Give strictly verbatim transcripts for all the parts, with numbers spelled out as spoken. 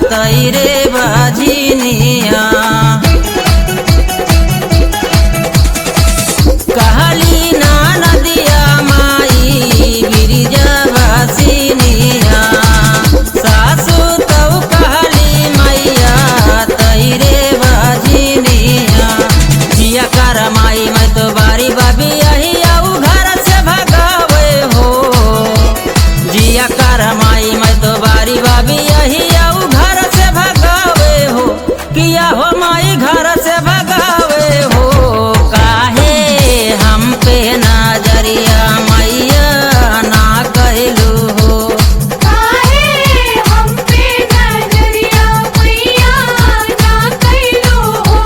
तैरे बजनिया। कहली ना नदिया माई बिरजा बसिनिया। सासु तऊ कहली मैया तैरे बजनिया। जिया कर माई मैं तो बारी बाबी यही आऊ घर से भगावे हो। जिया कर माई मैं तो बारी बाबी यही आऊ घर से भगावे हो। किया हो माई घर से भगावे हो। काहे हम पे नजरिया मैया ना कहलू हो। काहे हम पे नजरिया मैया ना कहलू हो।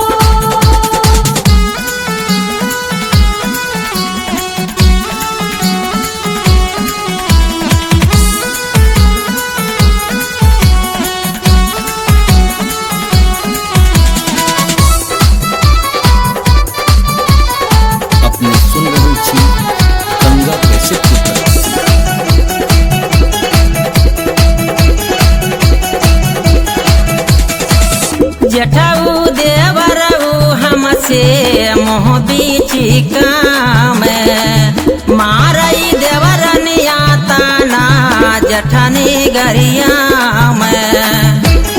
अपने सुन रही छी गंगा कैसे पुत्र। जेठाऊ देवरऊ हमसे मोह बीची काम। मारई देवरनिया ताना जठनी गरिया में।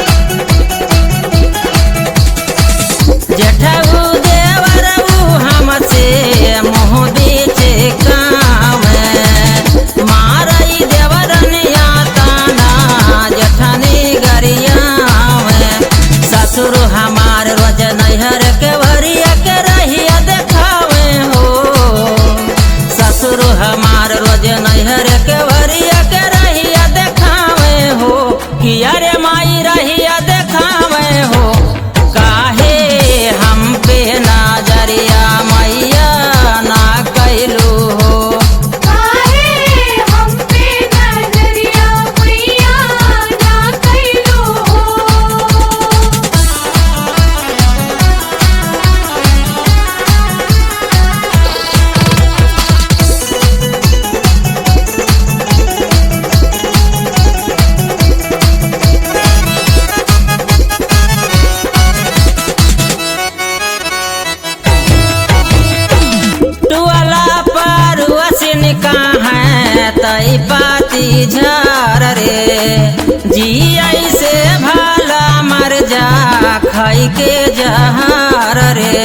जेठाऊ देवरऊ हमसे मोह बीचे काम। मारई देवरनिया ताना जठनी गरिया में। ससुर हमार रोज नैहर के वरिया के रहिया देखावे हो। ससुर हमार रोज नैहर के वरिया के रहिया देखावे हो। किया रे माई रहिया देखावे हो। काहे हम पे नजरिया मैया ना कहलू हो। काहे हम पे नजरिया मैया ना कहलू हो। टुअला पर वसिन का है तई पाती झार रे। जियाई से भाला मर जा खाई के जहार रे।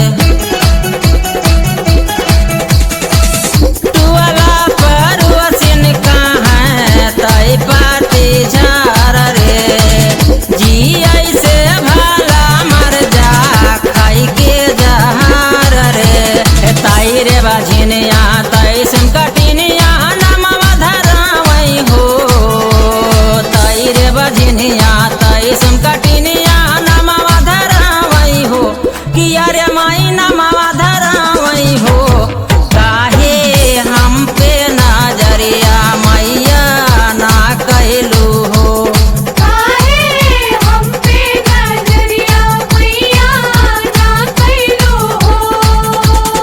टुअला पर वसिन का है तई पाती झार रे। जियाई से भाला मर जा खाई के जहार रे। ताई रे बाझिनिया ताई सुन कटिनिया नमवा धरावई हो। ताई रे बाझिनिया ताई सुन कटिनिया नमवा धरावई हो। किया रे माई नमवा धरावई हो। काहे हम पे नजरिया मैया ना कहलू हो। काहे हम पे नजरिया मैया ना कहलू हो।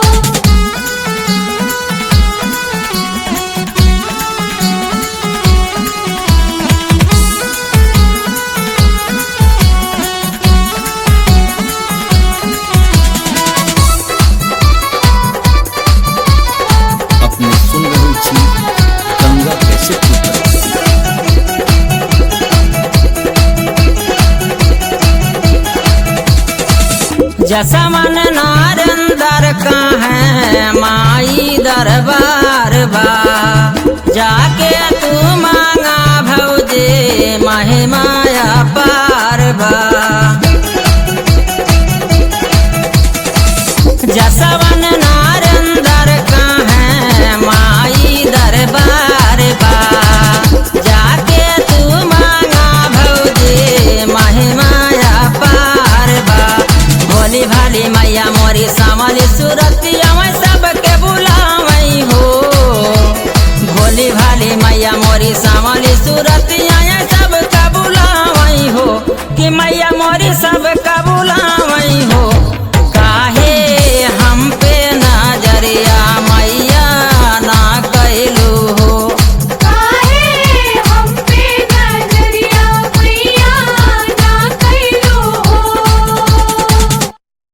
अपने सुन रही छी गंगा कैसे पुत्र। जसमन नारंदर का है माई दरबार बा। जाके तू मांगा भौजे महिमाया पार बा। जसवन नारंदर का है माई दरबार बा। जाके तू मांगा भौजे महिमाया पार बा। भोली भाली मैया मोरी सामली सूरतिया मैं सबके बुलावई हो। भोली भाली मैया मोरी सामली सूरतिया